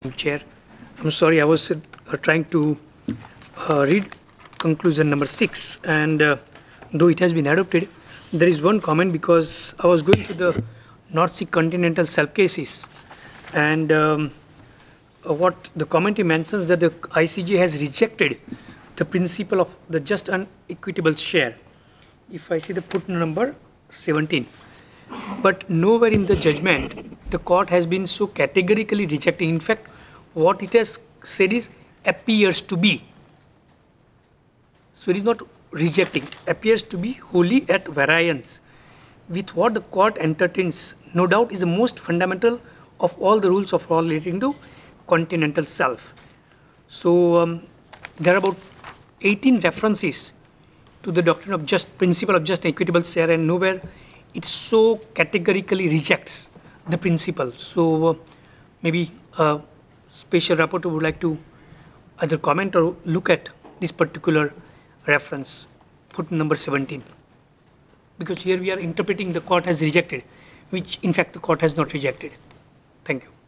Chair. I'm sorry, I was trying to read conclusion number 6, and though it has been adopted, there is one comment because I was going to the North Sea continental shelf cases, and what the commentary mentions that the ICJ has rejected the principle of the just and equitable share. If I see the footnote number 17, but nowhere in the judgment the court has been so categorically rejecting. In fact, what it has said is appears to be. So it is not rejecting, appears to be wholly at variance with what the court entertains, no doubt, is the most fundamental of all the rules of law relating to continental shelf. So there are about 18 references to the doctrine of just principle of just and equitable share, and nowhere it so categorically rejects the principle. So maybe a special rapporteur would like to either comment or look at this particular reference, footnote number 17, because here we are interpreting the court has rejected, which in fact the court has not rejected. Thank you.